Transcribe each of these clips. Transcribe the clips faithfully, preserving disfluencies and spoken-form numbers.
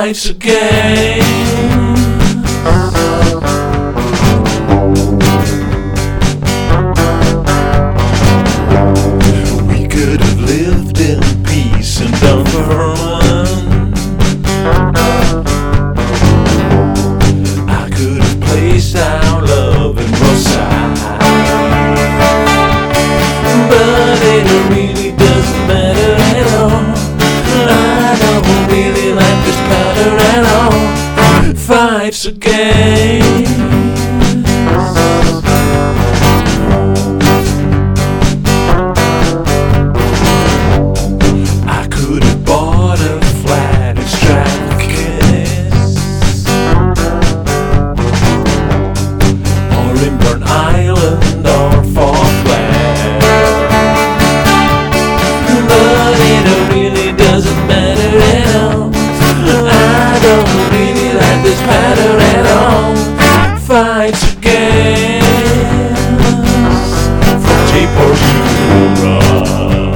Life's a game. We could have lived in peace and done for one. I could have placed our love in Versailles, but it really doesn't matter at all. I don't really like this pattern at all. Life's a game. I could have bought a flat in Stratford or in Burn Island or Falkland, but it really doesn't matter at all. I don't really like this pattern at all. Life's a game. From J-Port to Ross.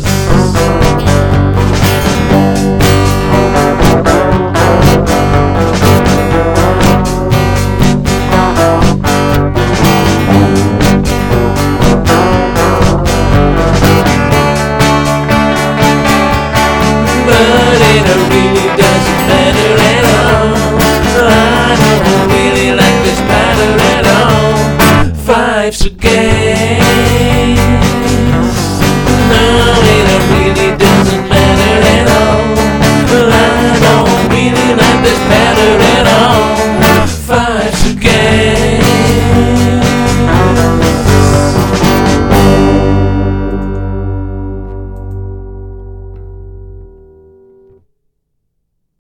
But it really doesn't matter at all. I don't really like this pattern at all. Life's a game.